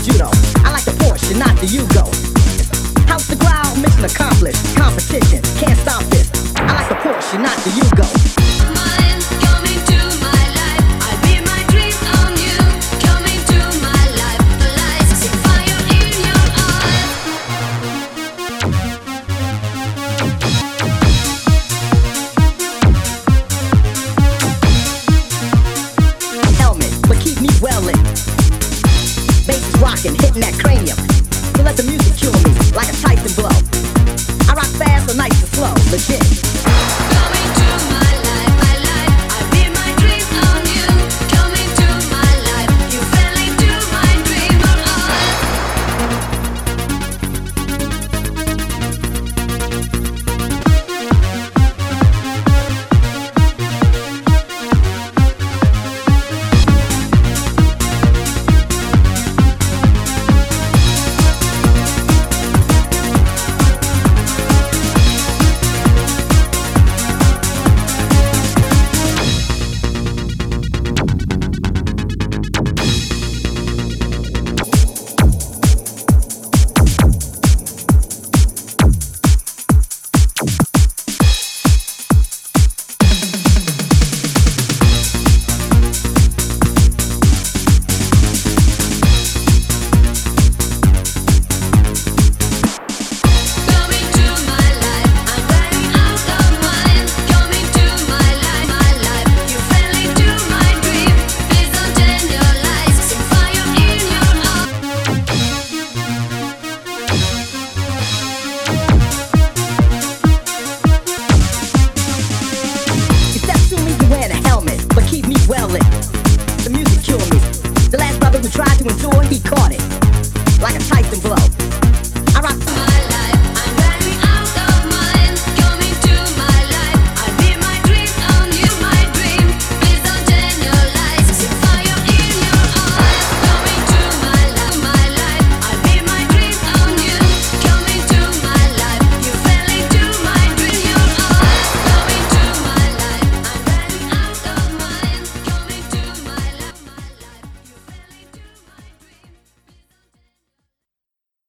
judo. I like the Porsche, not the Yugo. House the ground, mission accomplished. Competition, can't stop this. I like the Porsche, not the Yugo. Mine, coming to my life. I build my dreams on you. Coming to my life. The lights see fire in your eyes. Helmet, but keep me well lit. Bass is rocking, hitting that cranium. So let the music cure me, like a Tyson blow. I rock fast or nice and slow, legit. Coming to my life, my life. I build my dreams on you. Coming to my life. You fell into my dream or eyes. Coming to my life, I'm running out of mine. Coming to my life, you fell into my dream. Please don't turn your lights, see fire in your eyes. You step to me, you wear a helmet, but keep me well lit. The music cure me. The last brother who tried to endure, he caught it. Like a Tyson blow. I rock